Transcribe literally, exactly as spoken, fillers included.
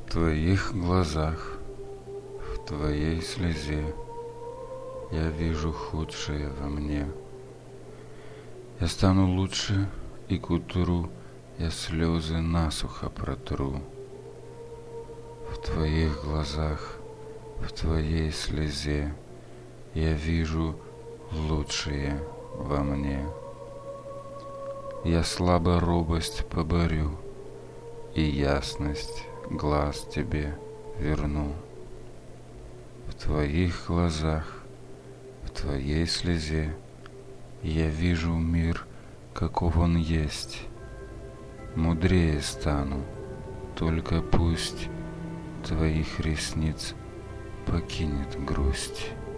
твоих глазах, в твоей слезе я вижу худшее во мне. Я стану лучше, и к утру я слезы насухо протру. В твоих глазах, в твоей слезе я вижу лучшее во мне. Я слабо робость поборю, и ясность глаз тебе верну. В твоих глазах, в твоей слезе я вижу мир, каков он есть. Мудрее стану, только пусть твоих ресниц покинет грусть.